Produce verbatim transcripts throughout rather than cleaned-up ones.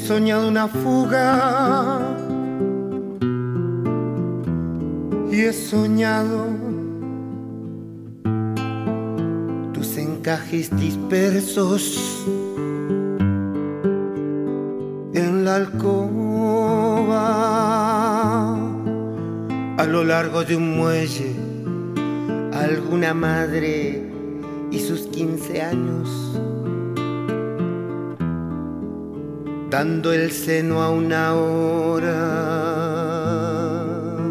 soñado una fuga y he soñado tus encajes dispersos en la alcoba a lo largo de un muelle, alguna madre y sus quince años dando el seno a una hora.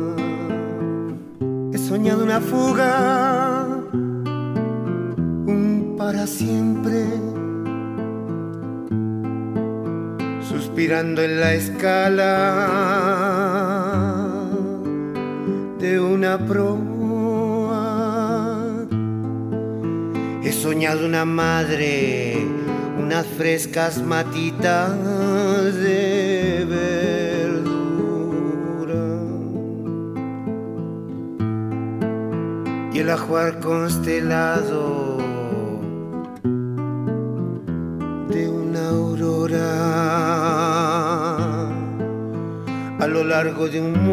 He soñado una fuga, un para siempre, suspirando en la escala de una proa. He soñado una madre, unas frescas matitas de verdura y el ajuar constelado de una aurora a lo largo de un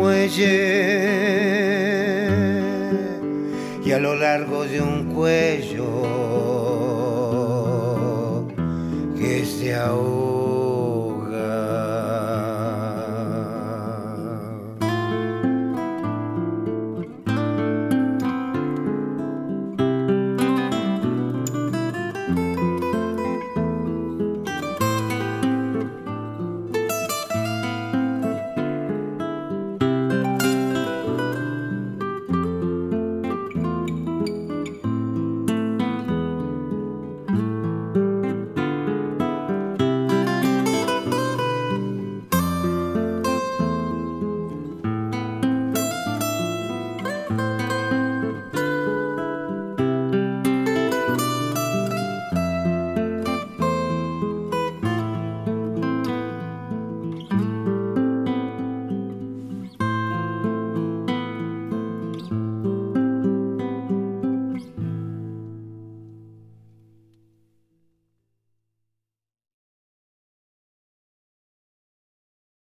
muelle y a lo largo de un cuello que se ahoga.